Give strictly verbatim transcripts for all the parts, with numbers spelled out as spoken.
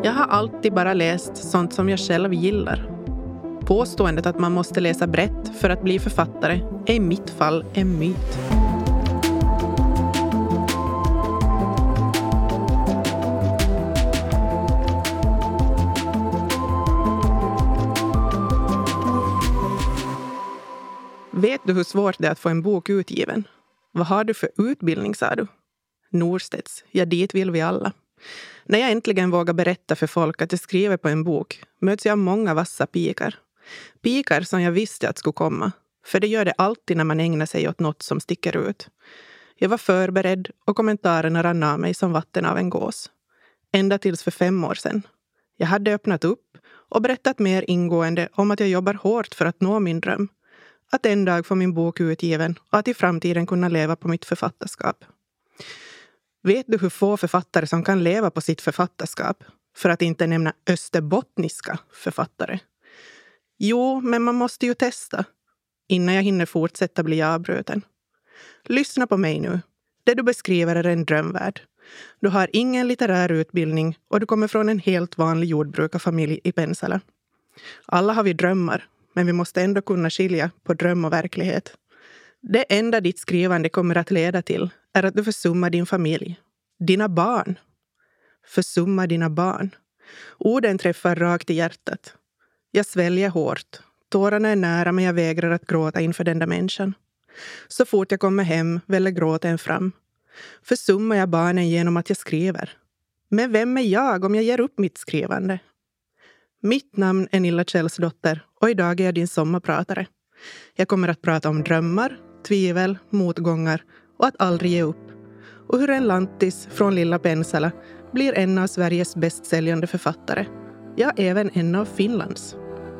Jag har alltid bara läst sånt som jag själv gillar. Påståendet att man måste läsa brett för att bli författare är i mitt fall en myt. Vet du hur svårt det är att få en bok utgiven? Vad har du för utbildning, sa du? Norstedts, ja dit vill vi alla. När jag äntligen vågar berätta för folk att jag skriver på en bok möts jag av många vassa pikar. Pikar som jag visste att skulle komma. För det gör det alltid när man ägnar sig åt något som sticker ut. Jag var förberedd och kommentarerna rann av mig som vatten av en gås. Ända tills för fem år sedan. Jag hade öppnat upp och berättat mer ingående om att jag jobbar hårt för att nå min dröm. Att en dag få min bok utgiven och att i framtiden kunna leva på mitt författarskap. Vet du hur få författare som kan leva på sitt författarskap? För att inte nämna österbottniska författare. Jo, men man måste ju testa. Innan jag hinner fortsätta bli avbruten. Lyssna på mig nu. Det du beskriver är en drömvärld. Du har ingen litterär utbildning och du kommer från en helt vanlig jordbrukarfamilj i Pensala. Alla har vi drömmar, men vi måste ändå kunna skilja på dröm och verklighet. Det enda ditt skrivande kommer att leda till är att du försummar din familj. Dina barn. Försumma dina barn. Orden träffar rakt i hjärtat. Jag sväljer hårt. Tårarna är nära men jag vägrar att gråta inför den där människan. Så fort jag kommer hem väller gråten fram. Försummar jag barnen genom att jag skriver. Men vem är jag om jag ger upp mitt skrivande? Mitt namn är Nilla Kjellsdotter och idag är jag din sommarpratare. Jag kommer att prata om drömmar, tvivel, motgångar och att aldrig ge upp. Och hur en lantis från lilla Pensala blir en av Sveriges bästsäljande författare. Ja, även en av Finlands.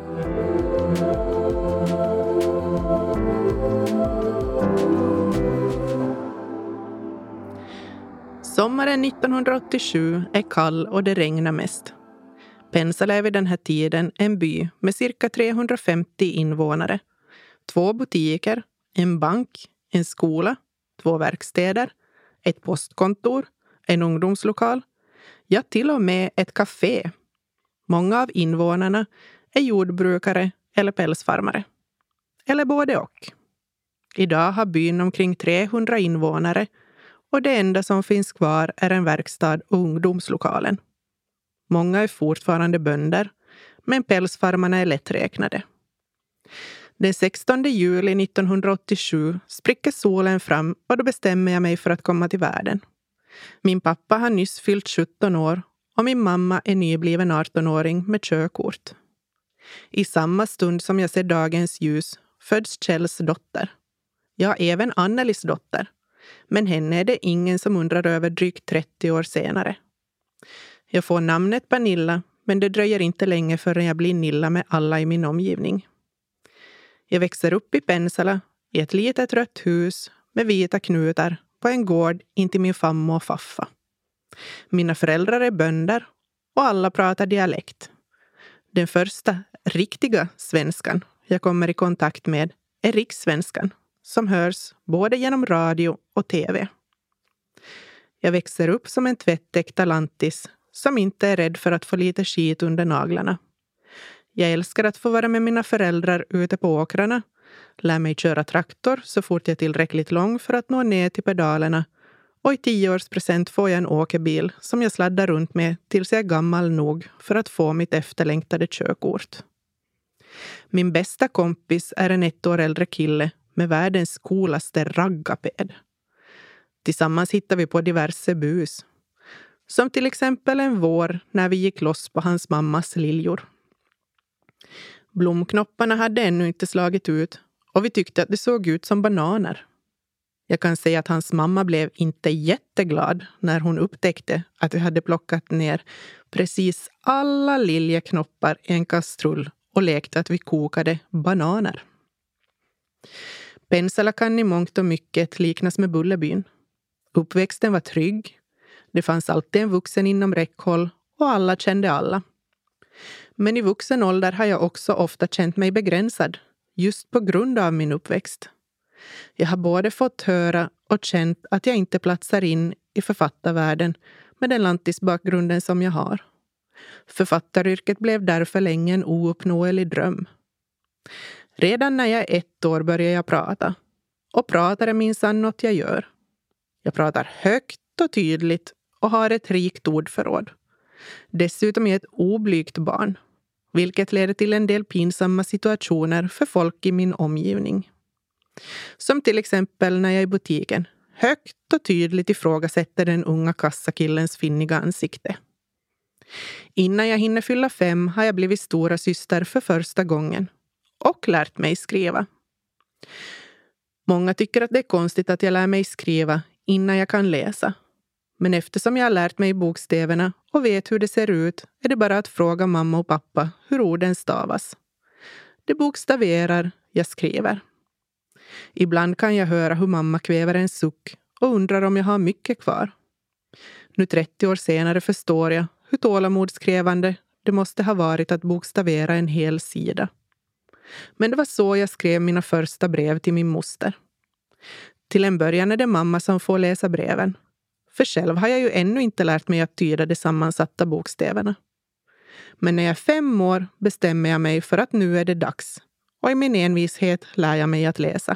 Sommaren nittonhundraåttiosju är kall och det regnar mest. Pensala är vid den här tiden en by med cirka trehundrafemtio invånare. Två butiker, en bank, en skola, två verkstäder, ett postkontor, en ungdomslokal, ja till och med ett café. Många av invånarna är jordbrukare eller pälsfarmare. Eller både och. Idag har byn omkring trehundra invånare och det enda som finns kvar är en verkstad och ungdomslokalen. Många är fortfarande bönder, men pälsfarmarna är lätträknade. Den sextonde juli nittonhundraåttiosju spricker solen fram och då bestämmer jag mig för att komma till världen. Min pappa har nyss fyllt sjutton år och min mamma är nybliven arton-åring med körkort. I samma stund som jag ser dagens ljus föds Kjells dotter. Ja, även Annelis dotter. Men henne är det ingen som undrar över drygt trettio år senare. Jag får namnet Pernilla, men det dröjer inte länge förrän jag blir Nilla med alla i min omgivning. Jag växer upp i Pensala, i ett litet rött hus med vita knutar på en gård intill min famma och faffa. Mina föräldrar är bönder och alla pratar dialekt. Den första riktiga svenskan jag kommer i kontakt med är rikssvenskan, som hörs både genom radio och tv. Jag växer upp som en tvättäkta lantis som inte är rädd för att få lite skit under naglarna. Jag älskar att få vara med mina föräldrar ute på åkrarna, lär mig köra traktor så fort jag är tillräckligt lång för att nå ner till pedalerna och i tioårspresent får jag en åkerbil som jag sladdar runt med tills jag är gammal nog för att få mitt efterlängtade körkort. Min bästa kompis är en ett år äldre kille med världens coolaste raggaped. Tillsammans hittar vi på diverse bus. Som till exempel en vår när vi gick loss på hans mammas liljor. Blomknopparna hade ännu inte slagit ut och vi tyckte att det såg ut som bananer. Jag kan säga att hans mamma blev inte jätteglad när hon upptäckte att vi hade plockat ner precis alla liljeknoppar i en kastrull och lekte att vi kokade bananer. Pensala kan i mångt och mycket liknas med Bullerbyn. Uppväxten var trygg. Det fanns alltid en vuxen inom räckhåll och alla kände alla. Men i vuxen ålder har jag också ofta känt mig begränsad, just på grund av min uppväxt. Jag har både fått höra och känt att jag inte platsar in i författarvärlden med den lantisbakgrunden som jag har. Författaryrket blev därför länge en ouppnåelig dröm. Redan när jag är ett år började jag prata. Och pratar är minsann något jag gör. Jag pratar högt och tydligt och har ett rikt ordförråd. Dessutom är jag ett oblygt barn, vilket leder till en del pinsamma situationer för folk i min omgivning. Som till exempel när jag i butiken högt och tydligt ifrågasätter den unga kassakillens finniga ansikte. Innan jag hinner fylla fem har jag blivit stora syster för första gången och lärt mig skriva. Många tycker att det är konstigt att jag lär mig skriva innan jag kan läsa. Men eftersom jag har lärt mig bokstäverna och vet hur det ser ut är det bara att fråga mamma och pappa hur orden stavas. Det bokstaverar, jag skriver. Ibland kan jag höra hur mamma kväver en suck och undrar om jag har mycket kvar. Nu trettio år senare förstår jag hur tålamodskrävande det måste ha varit att bokstavera en hel sida. Men det var så jag skrev mina första brev till min moster. Till en början är det mamma som får läsa breven. För själv har jag ju ännu inte lärt mig att tyda de sammansatta bokstäverna. Men när jag är fem år bestämmer jag mig för att nu är det dags. Och i min envishet lär jag mig att läsa.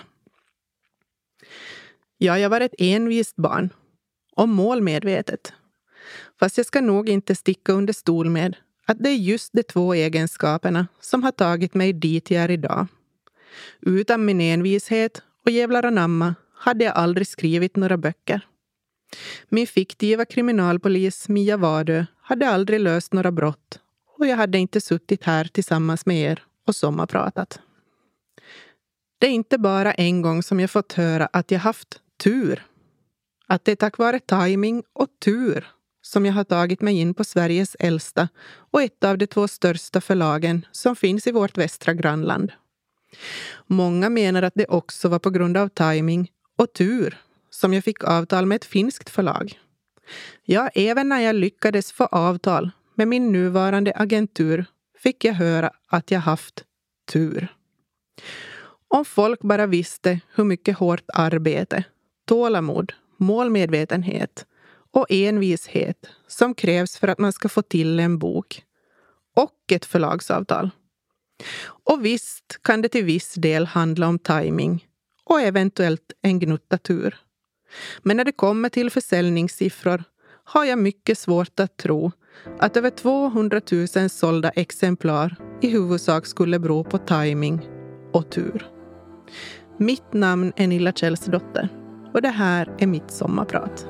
Ja, jag var ett envist barn. Och målmedvetet. Fast jag ska nog inte sticka under stol med att det är just de två egenskaperna som har tagit mig dit jag är idag. Utan min envishet och jävlar anamma hade jag aldrig skrivit några böcker. Min fiktiva kriminalpolis Mia Vardö hade aldrig löst några brott och jag hade inte suttit här tillsammans med er och sommarpratat. Det är inte bara en gång som jag fått höra att jag haft tur. Att det är tack vare timing och tur som jag har tagit mig in på Sveriges äldsta och ett av de två största förlagen som finns i vårt västra grannland. Många menar att det också var på grund av timing och tur som jag fick avtal med ett finskt förlag. Ja, även när jag lyckades få avtal med min nuvarande agentur fick jag höra att jag haft tur. Om folk bara visste hur mycket hårt arbete, tålamod, målmedvetenhet och envishet som krävs för att man ska få till en bok och ett förlagsavtal. Och visst kan det till viss del handla om timing och eventuellt en gnutta tur. Men när det kommer till försäljningssiffror har jag mycket svårt att tro att över tvåhundratusen sålda exemplar i huvudsak skulle bero på timing och tur. Mitt namn är Nilla Kjellsdotter och det här är mitt sommarprat.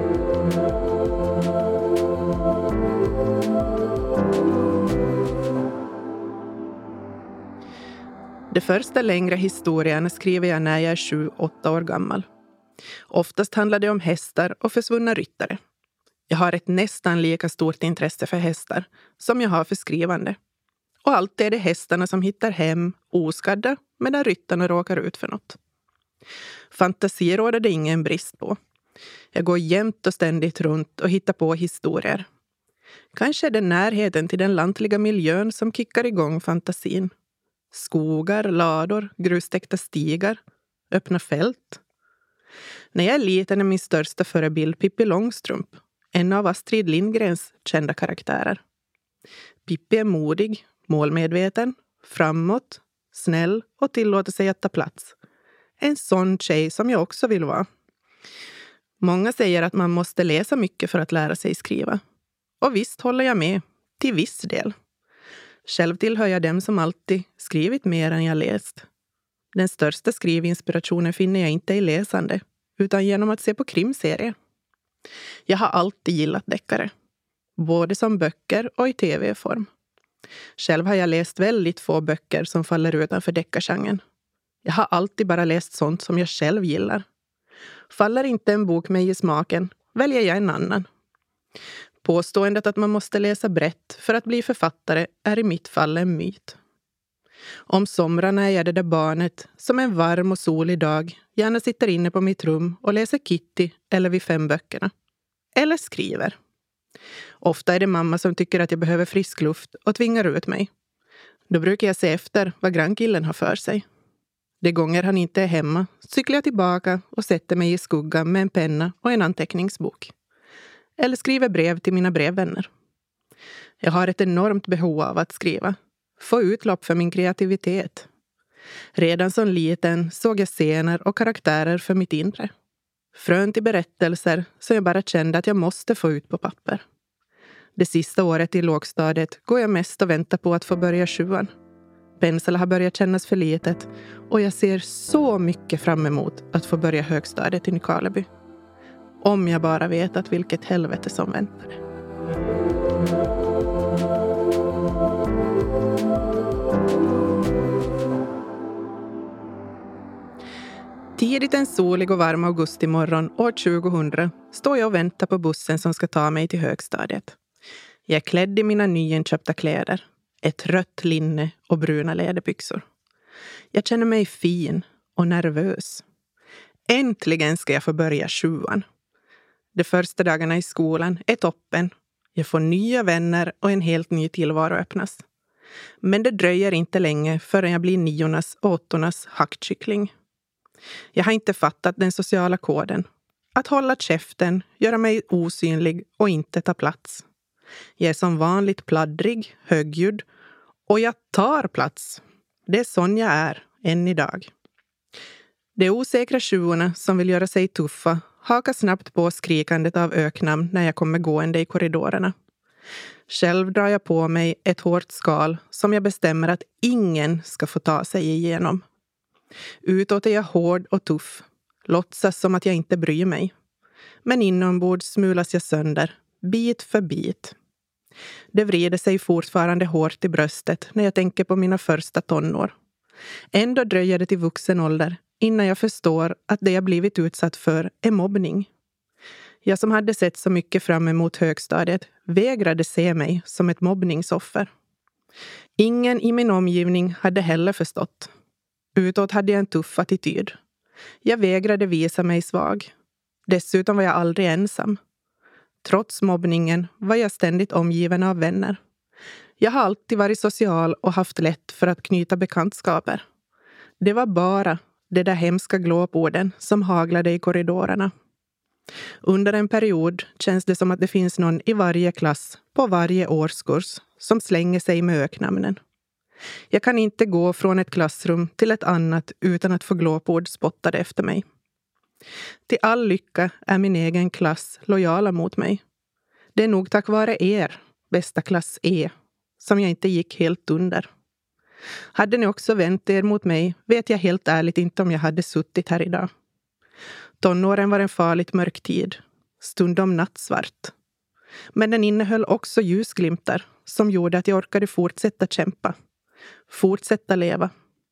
De första längre historierna skriver jag när jag är sju åtta år gammal. Oftast handlar det om hästar och försvunna ryttare. Jag har ett nästan lika stort intresse för hästar som jag har för skrivande. Och alltid är det hästarna som hittar hem oskadda medan ryttarna råkar ut för något. Fantasi råder det ingen brist på. Jag går jämt och ständigt runt och hittar på historier. Kanske är det närheten till den lantliga miljön som kickar igång fantasin. Skogar, lador, grustäckta stigar, öppna fält. När jag är liten är min största förebild Pippi Långstrump, en av Astrid Lindgrens kända karaktärer. Pippi är modig, målmedveten, framåt, snäll och tillåter sig att ta plats. En sån tjej som jag också vill vara. Många säger att man måste läsa mycket för att lära sig skriva. Och visst håller jag med, till viss del. Själv tillhör jag dem som alltid skrivit mer än jag läst. Den största skrivinspirationen finner jag inte i läsande, utan genom att se på krimserier. Jag har alltid gillat deckare, både som böcker och i tv-form. Själv har jag läst väldigt få böcker som faller utanför deckargenren. Jag har alltid bara läst sånt som jag själv gillar. Faller inte en bok mig i smaken, väljer jag en annan. Påståendet att man måste läsa brett för att bli författare är i mitt fall en myt. Om somrarna är jag det där barnet som en varm och solig dag gärna sitter inne på mitt rum och läser Kitty eller vid fem böckerna. Eller skriver. Ofta är det mamma som tycker att jag behöver frisk luft och tvingar ut mig. Då brukar jag se efter vad grannkillen har för sig. De gånger han inte är hemma cyklar jag tillbaka och sätter mig i skuggan med en penna och en anteckningsbok. Eller skriver brev till mina brevvänner. Jag har ett enormt behov av att skriva. Få utlopp för min kreativitet. Redan som liten såg jag scener och karaktärer för mitt inre. Frön till berättelser som jag bara kände att jag måste få ut på papper. Det sista året i lågstadiet går jag mest och väntar på att få börja sjuan. Pensala har börjat kännas för litet och jag ser så mycket fram emot att få börja högstadiet i Nykarleby. Om jag bara vet att vilket helvete som väntar. Tidigt en solig och varm augustimorgon år tjugohundra står jag och väntar på bussen som ska ta mig till högstadiet. Jag är klädd i mina nyinköpta kläder. Ett rött linne och bruna läderbyxor. Jag känner mig fin och nervös. Äntligen ska jag få börja sjuan. De första dagarna i skolan är toppen. Jag får nya vänner och en helt ny tillvaro öppnas. Men det dröjer inte länge förrän jag blir niornas och åttornas hackkyckling. Jag har inte fattat den sociala koden. Att hålla käften, göra mig osynlig och inte ta plats. Jag är som vanligt pladdrig, högljudd och jag tar plats. Det är sån jag är, än idag. De osäkra tjuvorna som vill göra sig tuffa hakar snabbt på skrikandet av öknamn när jag kommer gående i korridorerna. Själv drar jag på mig ett hårt skal som jag bestämmer att ingen ska få ta sig igenom. Utåt är jag hård och tuff, låtsas som att jag inte bryr mig. Men inombords smulas jag sönder, bit för bit. Det vrider sig fortfarande hårt i bröstet när jag tänker på mina första tonår. Ändå dröjer det till vuxen ålder innan jag förstår att det jag blivit utsatt för är mobbning. Jag som hade sett så mycket fram emot högstadiet vägrade se mig som ett mobbningsoffer. Ingen i min omgivning hade heller förstått. Utåt hade jag en tuff attityd. Jag vägrade visa mig svag. Dessutom var jag aldrig ensam. Trots mobbningen var jag ständigt omgiven av vänner. Jag har alltid varit social och haft lätt för att knyta bekantskaper. Det var bara de där hemska glåporden som haglade i korridorerna. Under en period känns det som att det finns någon i varje klass på varje årskurs som slänger sig med öknamnen. Jag kan inte gå från ett klassrum till ett annat utan att få glåpord spottade efter mig. Till all lycka är min egen klass lojala mot mig. Det är nog tack vare er, bästa klass E, som jag inte gick helt under. Hade ni också vänt er mot mig vet jag helt ärligt inte om jag hade suttit här idag. Tonåren var en farligt mörk tid, stundom nattsvart. Men den innehöll också ljusglimtar som gjorde att jag orkade fortsätta kämpa. Fortsätta leva.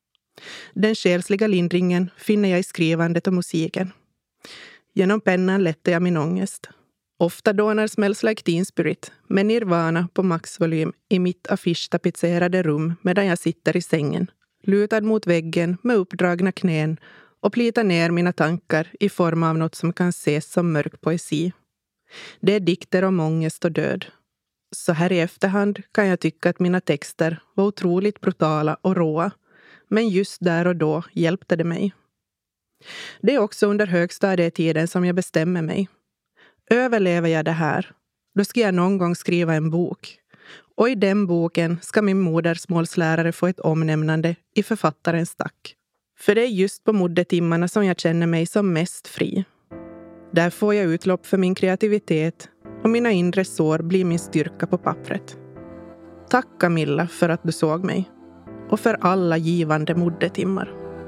Den själsliga lindringen finner jag i skrivandet och musiken. Genom pennan lättar jag min ångest. Ofta dånar Smells Like Teen Spirit med Nirvana på maxvolym i mitt affischtapetserade rum medan jag sitter i sängen, lutad mot väggen med uppdragna knän och plitar ner mina tankar i form av något som kan ses som mörk poesi. Det är dikter om ångest och död. Så här i efterhand kan jag tycka att mina texter var otroligt brutala och råa, men just där och då hjälpte det mig. Det är också under högstadietiden som jag bestämmer mig. Överlever jag det här, då ska jag någon gång skriva en bok. Och i den boken ska min modersmålslärare få ett omnämnande i författarens stack. För det är just på moddetimmarna som jag känner mig som mest fri. Där får jag utlopp för min kreativitet och mina inre sår blir min styrka på pappret. Tack Camilla för att du såg mig och för alla givande moddetimmar.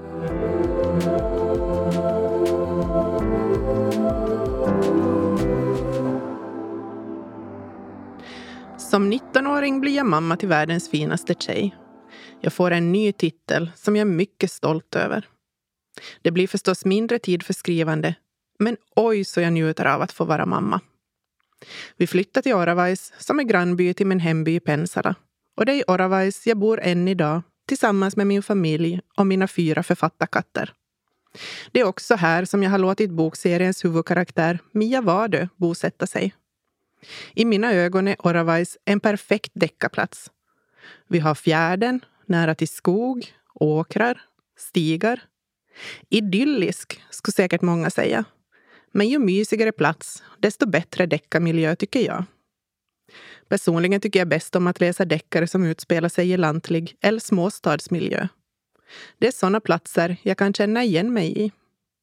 Som nittonåring blir jag mamma till världens finaste tjej. Jag får en ny titel som jag är mycket stolt över. Det blir förstås mindre tid för skrivande, men oj så jag njuter av att få vara mamma. Vi flyttar till Oravais som är grannby till min hemby Pensala. Och det är i Oravais jag bor än idag tillsammans med min familj och mina fyra författarkatter. Det är också här som jag har låtit bokseriens huvudkaraktär Mia Vardö bosätta sig. I mina ögon är Oravais en perfekt deckarplats. Vi har fjärden, nära till skog, åkrar, stigar. Idyllisk, skulle säkert många säga. Men ju mysigare plats, desto bättre deckarmiljö tycker jag. Personligen tycker jag bäst om att läsa deckare som utspelar sig i lantlig eller småstadsmiljö. Det är sådana platser jag kan känna igen mig i.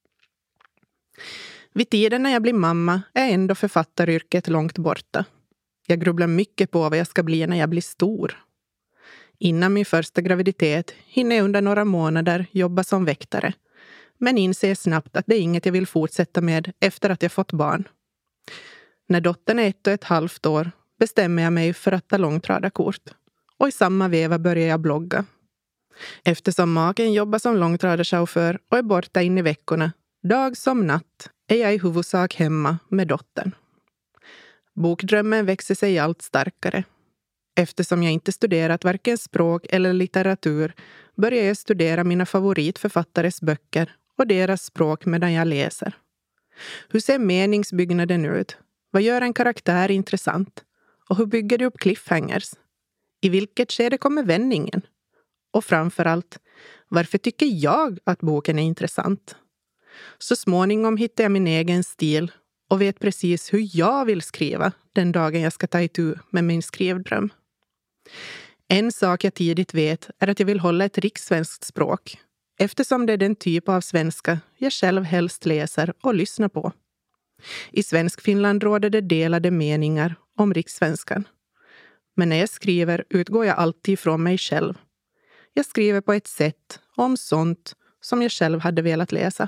Vid tiden när jag blir mamma är ändå författaryrket långt borta. Jag grubblar mycket på vad jag ska bli när jag blir stor. Innan min första graviditet hinner jag under några månader jobba som väktare. Men inser snabbt att det är inget jag vill fortsätta med efter att jag fått barn. När dottern är ett och ett halvt år bestämmer jag mig för att ta långtradarkort. Och i samma veva börjar jag blogga. Eftersom maken jobbar som långtradarchaufför och är borta in i veckorna, dag som natt, är jag i huvudsak hemma med dottern. Bokdrömmen växer sig allt starkare. Eftersom jag inte studerat varken språk eller litteratur börjar jag studera mina favoritförfattares böcker och deras språk medan jag läser. Hur ser meningsbyggnaden ut? Vad gör en karaktär intressant? Och hur bygger du upp cliffhangers? I vilket skede kommer vändningen? Och framförallt, varför tycker jag att boken är intressant? Så småningom hittar jag min egen stil och vet precis hur jag vill skriva den dagen jag ska ta itu med min skrivdröm. En sak jag tidigt vet är att jag vill hålla ett rikssvenskt språk, eftersom det är den typ av svenska jag själv helst läser och lyssnar på. I Svenskfinland råder det delade meningar om rikssvenskan. Men när jag skriver utgår jag alltid från mig själv. Jag skriver på ett sätt om sånt som jag själv hade velat läsa.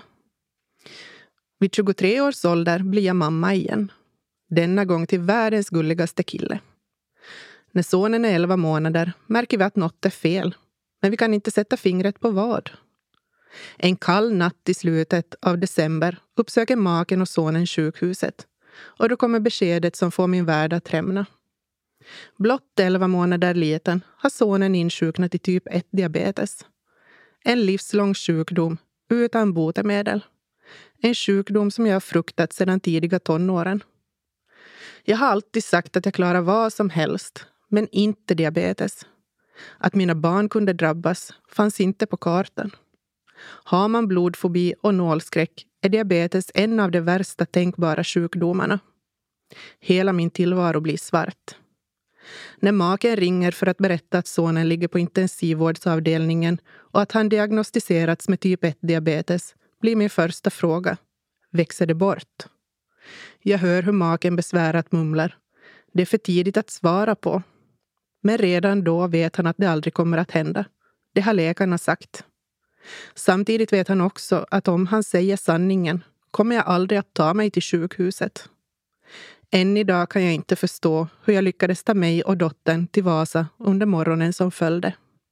Vid tjugotre års ålder blir jag mamma igen. Denna gång till världens gulligaste kille. När sonen är elva månader märker vi att något är fel. Men vi kan inte sätta fingret på vad. En kall natt i slutet av december uppsöker maken och sonen sjukhuset. Och då kommer beskedet som får min värld att rämna. Blott elva månader liten har sonen insjuknat i typ ett diabetes. En livslång sjukdom utan botemedel. En sjukdom som jag har fruktat sedan tidiga tonåren. Jag har alltid sagt att jag klarar vad som helst, men inte diabetes. Att mina barn kunde drabbas fanns inte på kartan. Har man blodfobi och nålskräck är diabetes en av de värsta tänkbara sjukdomarna. Hela min tillvaro blir svart. När maken ringer för att berätta att sonen ligger på intensivvårdsavdelningen och att han diagnostiserats med typ ett diabetes blir min första fråga: växer det bort? Jag hör hur maken besvärat mumlar. Det är för tidigt att svara på. Men redan då vet han att det aldrig kommer att hända. Det har läkarna sagt. Samtidigt vet han också att om han säger sanningen kommer jag aldrig att ta mig till sjukhuset. Än idag kan jag inte förstå hur jag lyckades ta mig och dottern till Vasa under morgonen som följde.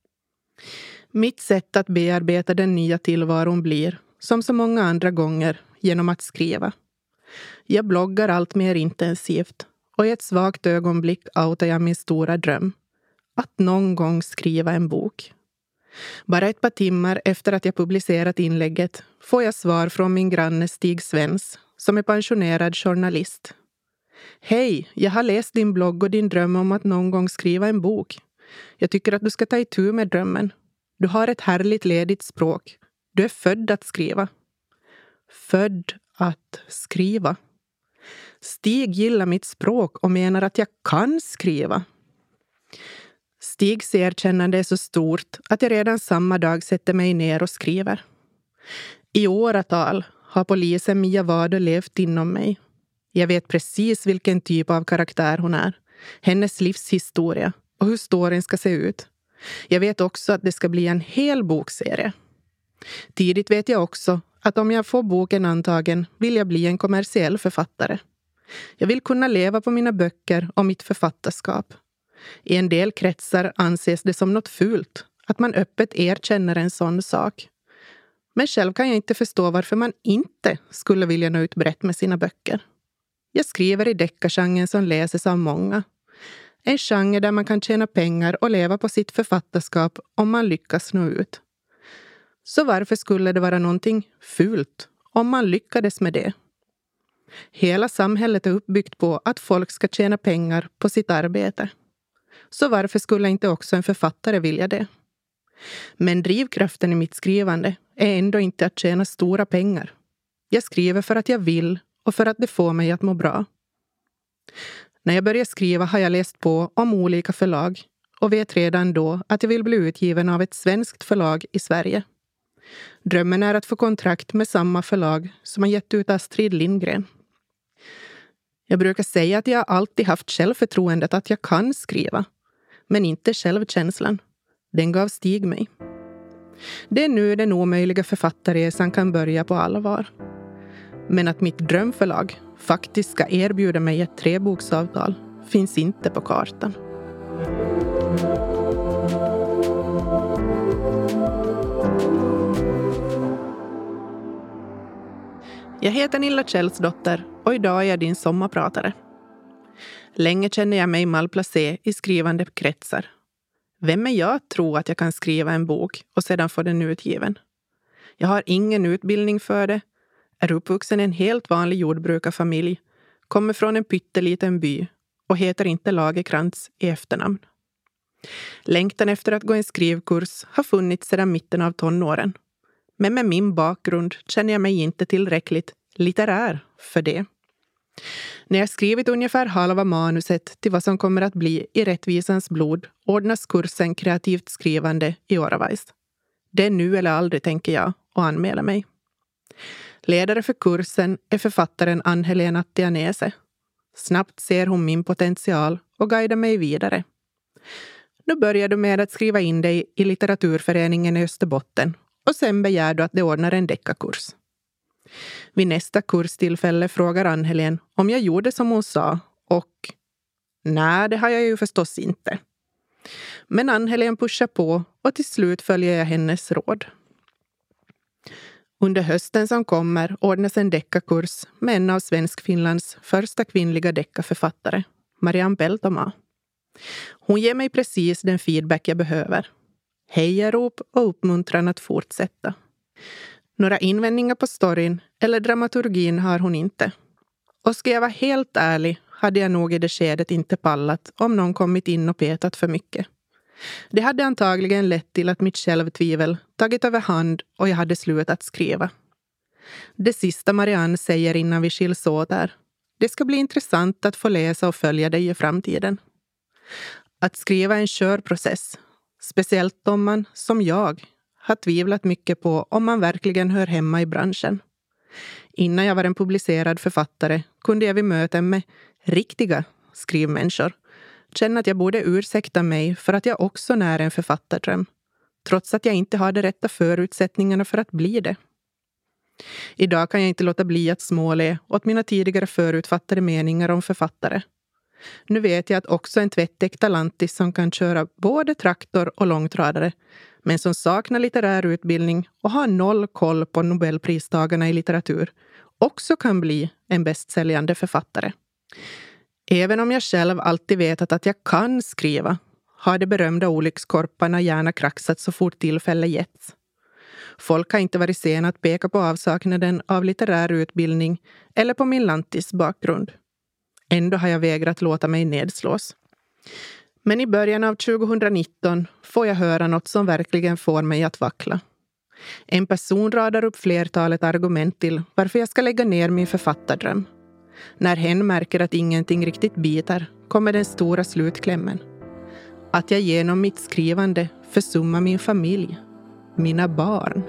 Mitt sätt att bearbeta den nya tillvaron blir, som så många andra gånger, genom att skriva. Jag bloggar allt mer intensivt och i ett svagt ögonblick outar jag min stora dröm. Att någon gång skriva en bok. Bara ett par timmar efter att jag publicerat inlägget får jag svar från min granne Stig Svens, som är pensionerad journalist. Hej, jag har läst din blogg och din dröm om att någon gång skriva en bok. Jag tycker att du ska ta itu med drömmen. Du har ett härligt ledigt språk. Du är född att skriva. Född att skriva. Stig gillar mitt språk och menar att jag kan skriva. Stigs erkännande är så stort att jag redan samma dag sätter mig ner och skriver. I åratal har polisen Mia Wado levt inom mig. Jag vet precis vilken typ av karaktär hon är. Hennes livshistoria och hur storyn ska se ut. Jag vet också att det ska bli en hel bokserie. Tidigt vet jag också att om jag får boken antagen vill jag bli en kommersiell författare. Jag vill kunna leva på mina böcker och mitt författarskap. I en del kretsar anses det som något fult att man öppet erkänner en sån sak. Men själv kan jag inte förstå varför man inte skulle vilja nå ut brett med sina böcker. Jag skriver i deckargenren som läses av många. En genre där man kan tjäna pengar och leva på sitt författarskap om man lyckas nå ut. Så varför skulle det vara någonting fult om man lyckades med det? Hela samhället är uppbyggt på att folk ska tjäna pengar på sitt arbete. Så varför skulle inte också en författare vilja det? Men drivkraften i mitt skrivande är ändå inte att tjäna stora pengar. Jag skriver för att jag vill och för att det får mig att må bra. När jag började skriva har jag läst på om olika förlag och vet redan då att jag vill bli utgiven av ett svenskt förlag i Sverige. Drömmen är att få kontrakt med samma förlag som har gett ut Astrid Lindgren. Jag brukar säga att jag alltid haft självförtroendet att jag kan skriva, men inte självkänslan. Den gav Stig mig. Det är nu den omöjliga författarresan kan börja på allvar. Men att mitt drömförlag faktiskt ska erbjuda mig ett treboksavtal finns inte på kartan. Jag heter Nilla Kjellsdotter och idag är jag din sommarpratare. Länge känner jag mig malplacé i skrivande kretsar. Vem är jag att tro att jag kan skriva en bok och sedan få den utgiven? Jag har ingen utbildning för det, är uppvuxen i en helt vanlig jordbrukarfamilj, kommer från en pytteliten by och heter inte Lagerkrantz i efternamn. Längtan efter att gå en skrivkurs har funnits sedan mitten av tonåren. Men med min bakgrund känner jag mig inte tillräckligt litterär för det. När jag skrivit ungefär halva manuset till vad som kommer att bli I rättvisans blod ordnas kursen kreativt skrivande i Åravais. Det är nu eller aldrig, tänker jag, och anmäla mig. Ledare för kursen är författaren Ann-Helena Attianese. Snabbt ser hon min potential och guidar mig vidare. Nu börjar du med att skriva in dig i litteraturföreningen i Österbotten och sen begär du att det ordnar en deckarkurs. Vid nästa kurstillfälle frågar Ann-Helene om jag gjorde som hon sa och nej, det har jag ju förstås inte. Men Ann-Helene pushar på och till slut följer jag hennes råd. Under hösten som kommer ordnas en deckarkurs med en av Svensk-Finlands första kvinnliga deckarförfattare, Marianne Peltomaa. Hon ger mig precis den feedback jag behöver. Hejarop och uppmuntran att fortsätta. Några invändningar på storyn eller dramaturgin har hon inte. Och ska jag vara helt ärlig hade jag nog i det skedet inte pallat om någon kommit in och petat för mycket. Det hade antagligen lett till att mitt självtvivel tagit över hand och jag hade slutat skriva. Det sista Marianne säger innan vi skiljs åt är: det ska bli intressant att få läsa och följa dig i framtiden. Att skriva är en körprocess. Speciellt om man, som jag, har tvivlat mycket på om man verkligen hör hemma i branschen. Innan jag var en publicerad författare kunde jag vid möten med riktiga skrivmänniskor känna att jag borde ursäkta mig för att jag också när en författardröm, trots att jag inte hade rätta förutsättningarna för att bli det. Idag kan jag inte låta bli att småle åt mina tidigare förutfattade meningar om författare. Nu vet jag att också en tvättäkta lantis som kan köra både traktor och långtradare, men som saknar litterär utbildning och har noll koll på Nobelpristagarna i litteratur, också kan bli en bästsäljande författare. Även om jag själv alltid vetat att jag kan skriva, har de berömda olyckskorparna gärna kraxat så fort tillfälle getts. Folk har inte varit sena att peka på avsaknaden av litterär utbildning eller på min lantis bakgrund. Ändå har jag vägrat låta mig nedslås. Men i början av tjugonitton får jag höra något som verkligen får mig att vackla. En person radar upp flertalet argument till varför jag ska lägga ner min författardröm. När hen märker att ingenting riktigt biter kommer den stora slutklämmen. Att jag genom mitt skrivande försummar min familj, mina barn.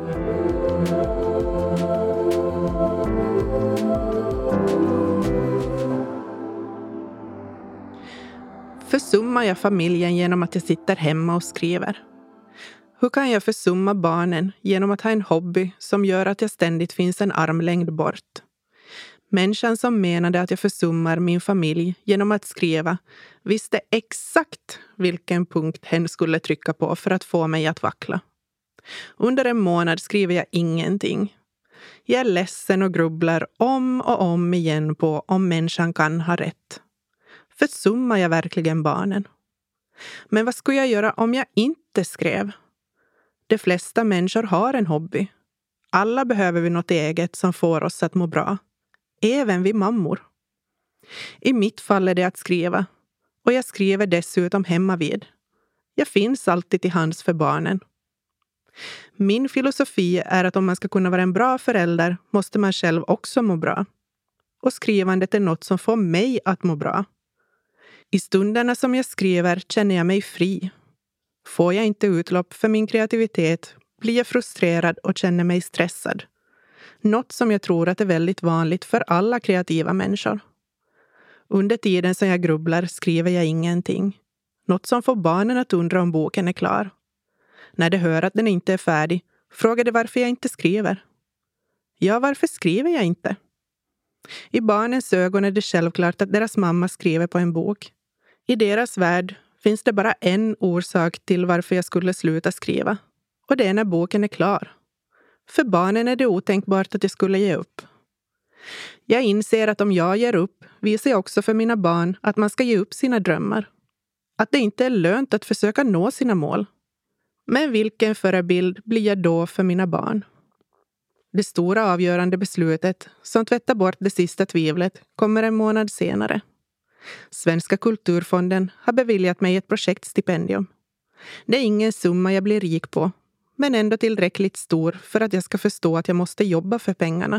Försummar jag familjen genom att jag sitter hemma och skriver? Hur kan jag försumma barnen genom att ha en hobby som gör att jag ständigt finns en armlängd bort? Människan som menade att jag försummar min familj genom att skriva visste exakt vilken punkt hen skulle trycka på för att få mig att vackla. Under en månad skriver jag ingenting. Jag är ledsen och grubblar om och om igen på om människan kan ha rätt. Försummar jag verkligen barnen? Men vad skulle jag göra om jag inte skrev? De flesta människor har en hobby. Alla behöver vi något eget som får oss att må bra. Även vi mammor. I mitt fall är det att skriva. Och jag skriver dessutom hemma vid. Jag finns alltid till hands för barnen. Min filosofi är att om man ska kunna vara en bra förälder måste man själv också må bra. Och skrivandet är något som får mig att må bra. I stunderna som jag skriver känner jag mig fri. Får jag inte utlopp för min kreativitet blir jag frustrerad och känner mig stressad. Något som jag tror att är väldigt vanligt för alla kreativa människor. Under tiden som jag grubblar skriver jag ingenting. Något som får barnen att undra om boken är klar. När de hör att den inte är färdig frågar de varför jag inte skriver. Ja, varför skriver jag inte? I barnens ögon är det självklart att deras mamma skriver på en bok. I deras värld finns det bara en orsak till varför jag skulle sluta skriva. Och det är när boken är klar. För barnen är det otänkbart att jag skulle ge upp. Jag inser att om jag ger upp visar jag också för mina barn att man ska ge upp sina drömmar. Att det inte är lönt att försöka nå sina mål. Men vilken förebild blir jag då för mina barn? Det stora avgörande beslutet som tvättar bort det sista tvivlet kommer en månad senare. Svenska kulturfonden har beviljat mig ett projektstipendium. Det är ingen summa jag blir rik på, men ändå tillräckligt stor för att jag ska förstå att jag måste jobba för pengarna.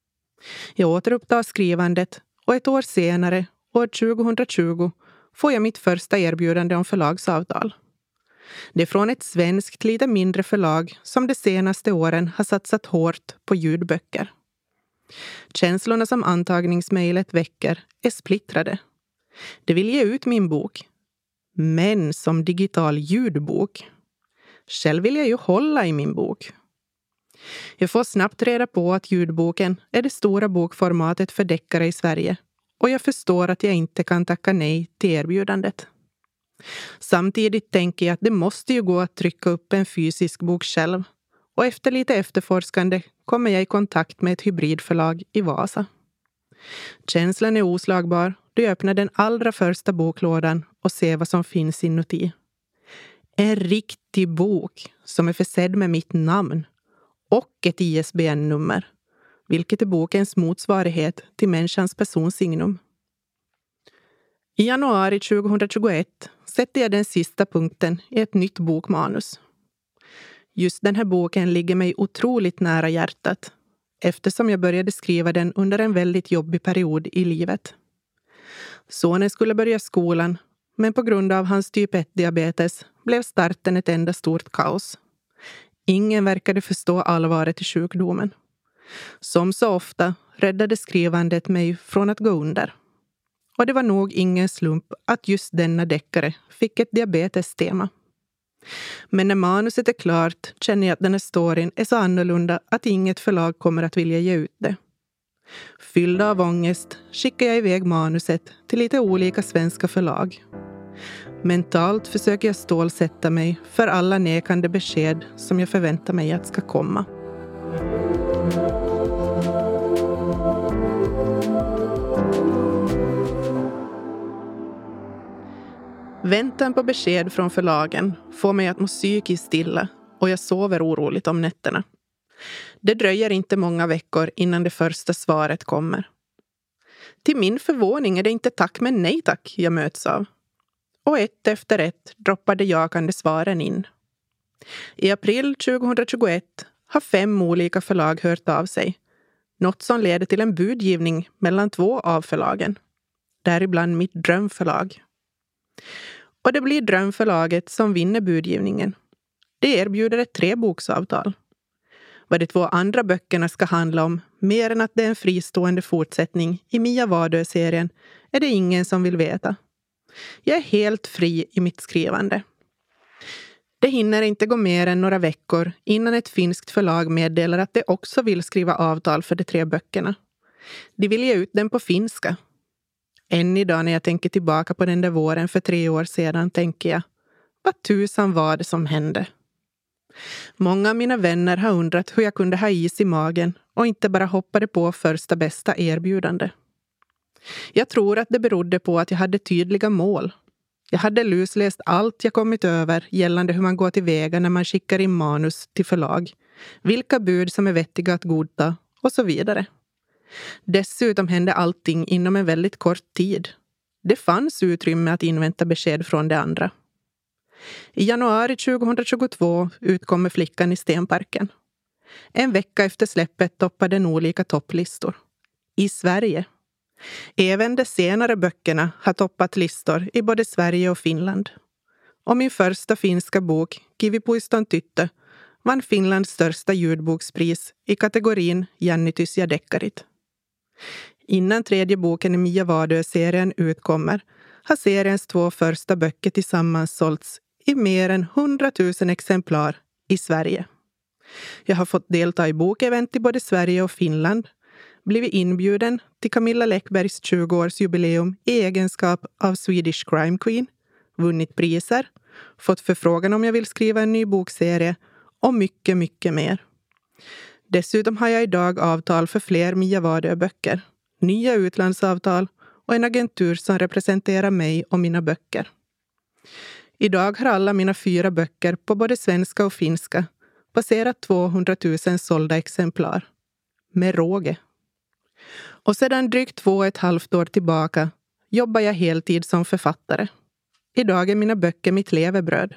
Jag återupptar skrivandet och ett år senare, år tjugohundratjugo, får jag mitt första erbjudande om förlagsavtal. Det är från ett svenskt lite mindre förlag som de senaste åren har satsat hårt på ljudböcker. Känslorna som antagningsmejlet väcker är splittrade. De vill ge ut min bok, men som digital ljudbok. Själv vill jag ju hålla i min bok. Jag får snabbt reda på att ljudboken är det stora bokformatet för deckare i Sverige och jag förstår att jag inte kan tacka nej till erbjudandet. Samtidigt tänker jag att det måste ju gå att trycka upp en fysisk bok själv och efter lite efterforskande kommer jag i kontakt med ett hybridförlag i Vasa. Känslan är oslagbar då jag öppnar den allra första boklådan och ser vad som finns inuti. En riktig bok som är försedd med mitt namn och ett I S B N-nummer, vilket är bokens motsvarighet till människans personsignum. I januari tjugohundratjugoett sätter jag den sista punkten i ett nytt bokmanus. Just den här boken ligger mig otroligt nära hjärtat eftersom jag började skriva den under en väldigt jobbig period i livet. Sonen skulle börja skolan, men på grund av hans typ ett-diabetes blev starten ett enda stort kaos. Ingen verkade förstå allvaret i sjukdomen. Som så ofta räddade skrivandet mig från att gå under. Och det var nog ingen slump att just denna deckare fick ett diabetestema. Men när manuset är klart känner jag att den här storyn är så annorlunda att inget förlag kommer att vilja ge ut det. Fylld av ångest skickar jag iväg manuset till lite olika svenska förlag. Mentalt försöker jag stålsätta mig för alla nekande besked som jag förväntar mig att ska komma. Väntan på besked från förlagen får mig att må psykiskt stilla och jag sover oroligt om nätterna. Det dröjer inte många veckor innan det första svaret kommer. Till min förvåning är det inte tack men nej tack jag möts av. Och ett efter ett droppar de jakande svaren in. I april tjugohundratjugoett har fem olika förlag hört av sig. Något som leder till en budgivning mellan två av förlagen. Däribland mitt drömförlag. Och det blir drömförlaget som vinner budgivningen. Det erbjuder ett treboksavtal. Vad de två andra böckerna ska handla om, mer än att det är en fristående fortsättning i Mia Vardö-serien, är det ingen som vill veta. Jag är helt fri i mitt skrivande. Det hinner inte gå mer än några veckor innan ett finskt förlag meddelar att de också vill skriva avtal för de tre böckerna. De vill ge ut den på finska. Än idag när jag tänker tillbaka på den där våren för tre år sedan tänker jag, vad tusan var det som hände? Många av mina vänner har undrat hur jag kunde ha is i magen och inte bara hoppade på första bästa erbjudande. Jag tror att det berodde på att jag hade tydliga mål. Jag hade lusläst allt jag kommit över gällande hur man går tillväga när man skickar in manus till förlag, vilka bud som är vettiga att godta och så vidare. Dessutom hände allting inom en väldigt kort tid. Det fanns utrymme att invänta besked från de andra. I januari tjugohundratjugotvå utkommer Flickan i Stenparken. En vecka efter släppet toppade den olika topplistor. I Sverige. Även de senare böckerna har toppat listor i både Sverige och Finland. Och min första finska bok, Kivipuiston tyttö, vann Finlands största ljudbokspris i kategorin Jännitys ja dekkarit. Innan tredje boken i Mia Vadö-serien utkommer har seriens två första böcker tillsammans sålts i mer än hundratusen exemplar i Sverige. Jag har fått delta i bokevent i både Sverige och Finland, blivit inbjuden till Camilla Läckbergs tjugoårsjubileum i egenskap av Swedish Crime Queen, vunnit priser, fått förfrågan om jag vill skriva en ny bokserie och mycket, mycket mer. Dessutom har jag idag avtal för fler Mia Vadö-böcker, nya utlandsavtal och en agentur som representerar mig och mina böcker. Idag har alla mina fyra böcker på både svenska och finska passerat tvåhundratusen sålda exemplar. Med råge. Och sedan drygt två och ett halvt år tillbaka jobbar jag heltid som författare. Idag är mina böcker mitt levebröd.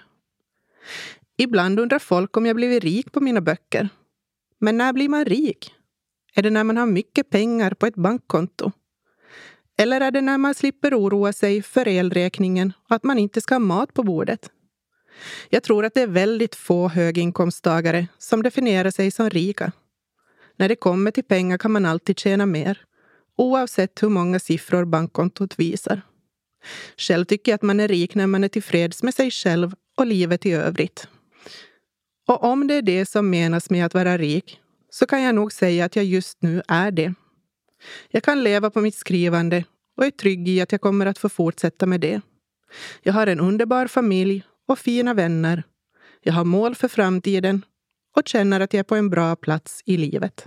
Ibland undrar folk om jag blivit rik på mina böcker. Men när blir man rik? Är det när man har mycket pengar på ett bankkonto? Eller är det när man slipper oroa sig för elräkningen och att man inte ska ha mat på bordet? Jag tror att det är väldigt få höginkomsttagare som definierar sig som rika. När det kommer till pengar kan man alltid tjäna mer, oavsett hur många siffror bankkontot visar. Själv tycker jag att man är rik när man är tillfreds med sig själv och livet i övrigt. Och om det är det som menas med att vara rik, så kan jag nog säga att jag just nu är det. Jag kan leva på mitt skrivande och är trygg i att jag kommer att få fortsätta med det. Jag har en underbar familj och fina vänner. Jag har mål för framtiden och känner att jag är på en bra plats i livet.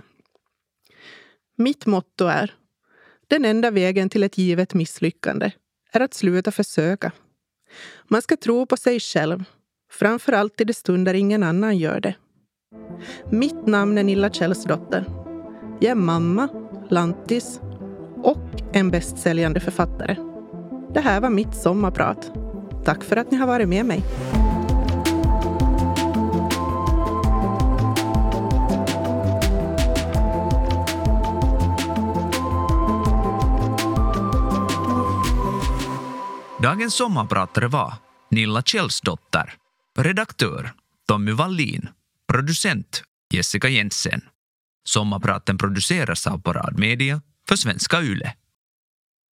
Mitt motto är: den enda vägen till ett givet misslyckande är att sluta försöka. Man ska tro på sig själv, framförallt i de stunder ingen annan gör det. Mitt namn är Nilla Källsdotter. Jag är mamma, lantis och en bästsäljande författare. Det här var mitt sommarprat. Tack för att ni har varit med mig. Dagens sommarpratare var Nilla Källsdotter, redaktör Tommy Wallin, producent Jessica Jensen. Sommarpraten produceras av Parad Media för Svenska Yle.